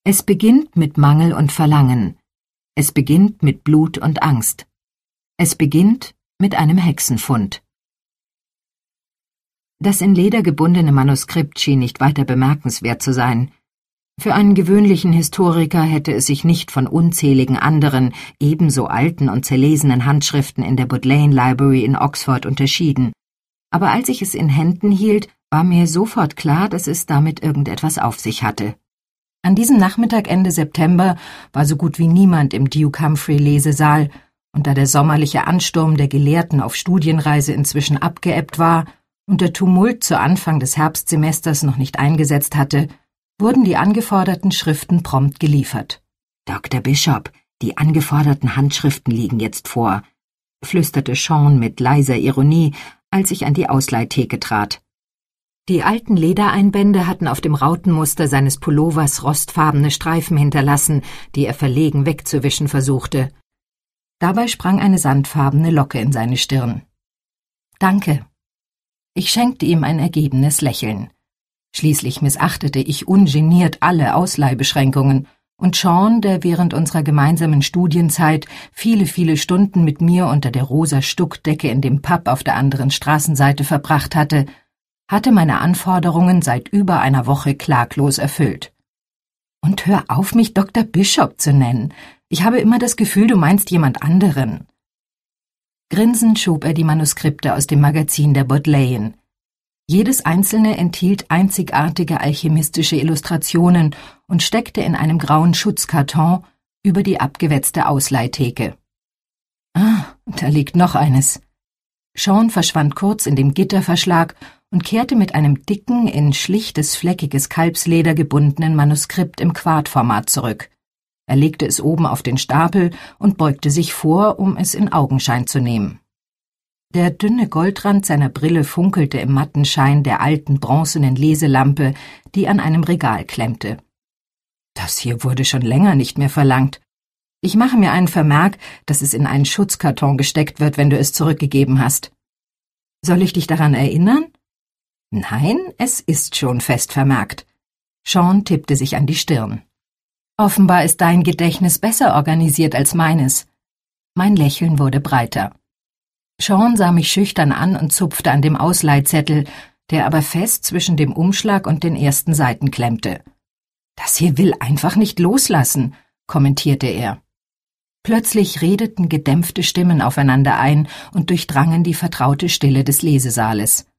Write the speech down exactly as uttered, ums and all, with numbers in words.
Es beginnt mit Mangel und Verlangen. Es beginnt mit Blut und Angst. Es beginnt mit einem Hexenfund. Das in Leder gebundene Manuskript schien nicht weiter bemerkenswert zu sein. Für einen gewöhnlichen Historiker hätte es sich nicht von unzähligen anderen, ebenso alten und zerlesenen Handschriften in der Bodleian Library in Oxford unterschieden. Aber als ich es in Händen hielt, war mir sofort klar, dass es damit irgendetwas auf sich hatte. An diesem Nachmittag Ende September war so gut wie niemand im Duke Humphrey Lesesaal, und da der sommerliche Ansturm der Gelehrten auf Studienreise inzwischen abgeebbt war und der Tumult zu Anfang des Herbstsemesters noch nicht eingesetzt hatte, wurden die angeforderten Schriften prompt geliefert. »Doktor Bishop, die angeforderten Handschriften liegen jetzt vor«, flüsterte Sean mit leiser Ironie, als ich an die Ausleihtheke trat. Die alten Ledereinbände hatten auf dem Rautenmuster seines Pullovers rostfarbene Streifen hinterlassen, die er verlegen wegzuwischen versuchte. Dabei sprang eine sandfarbene Locke in seine Stirn. »Danke.« Ich schenkte ihm ein ergebenes Lächeln. Schließlich missachtete ich ungeniert alle Ausleihbeschränkungen, und Sean, der während unserer gemeinsamen Studienzeit viele, viele Stunden mit mir unter der rosa Stuckdecke in dem Pub auf der anderen Straßenseite verbracht hatte, hatte meine Anforderungen seit über einer Woche klaglos erfüllt. »Und hör auf, mich Doktor Bishop zu nennen. Ich habe immer das Gefühl, du meinst jemand anderen.« Grinsend schob er die Manuskripte aus dem Magazin der Bodleian. Jedes einzelne enthielt einzigartige alchemistische Illustrationen und steckte in einem grauen Schutzkarton über die abgewetzte Ausleihtheke. »Ah, da liegt noch eines.« Sean verschwand kurz in dem Gitterverschlag und kehrte mit einem dicken, in schlichtes, fleckiges Kalbsleder gebundenen Manuskript im Quartformat zurück. Er legte es oben auf den Stapel und beugte sich vor, um es in Augenschein zu nehmen. Der dünne Goldrand seiner Brille funkelte im matten Schein der alten bronzenen Leselampe, die an einem Regal klemmte. »Das hier wurde schon länger nicht mehr verlangt. Ich mache mir einen Vermerk, dass es in einen Schutzkarton gesteckt wird, wenn du es zurückgegeben hast. Soll ich dich daran erinnern?« »Nein, es ist schon fest vermerkt.« Sean tippte sich an die Stirn. »Offenbar ist dein Gedächtnis besser organisiert als meines.« Mein Lächeln wurde breiter. Sean sah mich schüchtern an und zupfte an dem Ausleihzettel, der aber fest zwischen dem Umschlag und den ersten Seiten klemmte. »Das hier will einfach nicht loslassen«, kommentierte er. Plötzlich redeten gedämpfte Stimmen aufeinander ein und durchdrangen die vertraute Stille des Lesesaales.